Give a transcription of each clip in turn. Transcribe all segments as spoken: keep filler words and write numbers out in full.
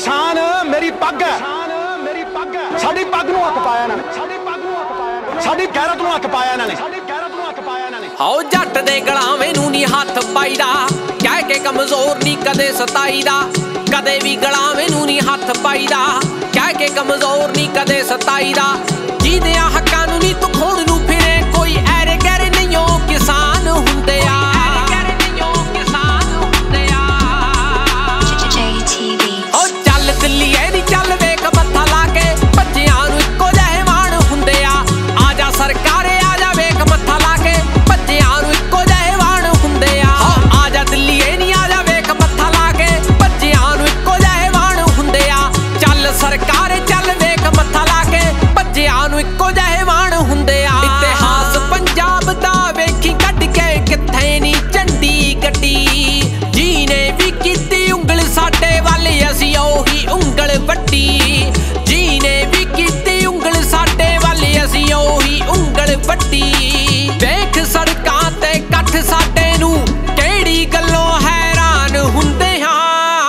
किसान मेरी पग है, साडी पग नूं हथ पाया इन्हां ने, साडी गैरत नूं हथ पाया इन्हां ने, आओ जट दे गलावे नूं नी हथ पाईदा, कह के कमजोर नी कदे सताईदा, कदे भी गलावे नूं नी हथ पाईदा, कह के कमजोर नी कदे सताईदा। जिहदियां हक्कां नूं नी तू खोड़ नूं फिरे, कोई ऐरे गैरे नहीं ओ किसान हुंदे आ। ओ चल दिल्लीए नी चल वेख मत्था ला के, भज्जियां नूं इक्को जिहे वाण हुंदे आ। आजा सरकारे आजा वेख मत्था ला के, भज्जियां नूं इक्को जिहे वाण हुंदे आ। आजा दिल्लीए नी आजा वेख मत्था ला के, भज्जियां नूं इक्को जिहे वाण हुंदे आ। चल सरकारे चल वेख मत्था ला के, भज्जियां नूं इक्को जिहे वाण हुंदे आ। इतिहास पंजाब दा वेखी कढ के कित्थे नी झंडी गड्डी, जीने भी कीती उंगल साडे वाल असी ओही उंगल वड्डी, जीने भी कीती उंगल साडे वाल असी ओही उंगल वड्डी। वेख सड़कां ते कठ साडे नूं किहड़ी गल्लों हैरान हुंदे हां।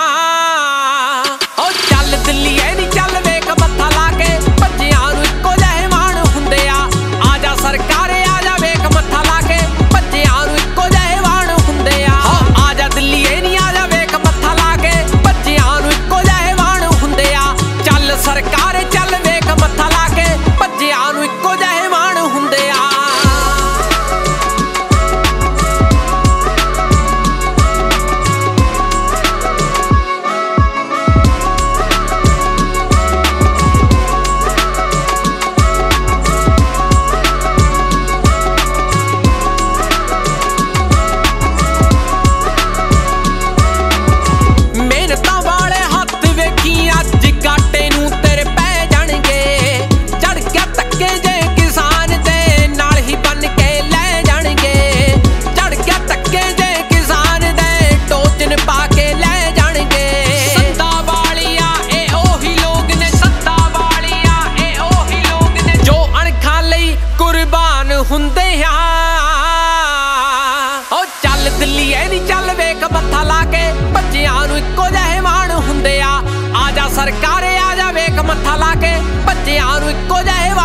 ओ चल दिल्लीए नी चल वेख मत्था ला के, भज्जियां नूं इक्को जिहे वाण हुंदे आ। आजा सरकारे आजा वेख मत्था ला के, भज्जियां नूं इक्को जिहे वाण हुंदे आ। आजा दिल्लीए नी आजा वेख मत्था ला के, भज्जियां नूं इक्को जिहे वाण हुंदे आ। चल सरकारे चल वेख मत्था ला के, भज्जियां नूं इक्को जिहे वाण हुंदे आ। ਮਿਹਨਤਾਂ ਵਾਲੇ ਹੱਥ ਵੇਖੀ ਅੱਜ ਕਾਟੇ ਨੂੰ ਤੇਰੇ ਪੈ ਜਾਣਗੇ, ਚੜ ਗਿਆ ਧੱਕੇ ਜੇ ਕਿਸਾਨ ਦੇ ਨਾਲ ਹੀ ਬੰਨ ਕੇ ਲੈ ਜਾਣਗੇ, ਚੜ ਗਿਆ ਧੱਕੇ ਜੇ ਕਿਸਾਨ ਦੇ ਟੋਚਨ ਪਾ ਕੇ ਲੈ ਜਾਣਗੇ। ਸੱਤਾ ਵਾਲੀਆਂ ਇਹ ਉਹੀ ਲੋਕ ਨੇ, ਸੱਤਾ ਵਾਲੀਆਂ ਇਹ ਉਹੀ ਲੋਕ ਨੇ ਜੋ ਅਣਖਾਂ ਲਈ ਕੁਰਬਾਨ ਹੁੰਦੇ ਆ। ਓ ਚੱਲ ਦਿੱਲੀਏ ਨੀ ਚੱਲ ਵੇਖ ਮੱਥਾ ਲਾ ਕੇ, ਭੱਜਿਆਂ ਨੂੰ ਇੱਕੋ ਜਿਹੇ ਵਾਣ ਹੁੰਦੇ ਆ। ਆਜਾ ਸਰਕਾਰੇ ਆਜਾ ਵੇਖ ਮੱਥਾ ਲਾ ਕੇ, ਭੱਜਿਆਂ ਨੂੰ ਇੱਕੋ ਜਿਹੇ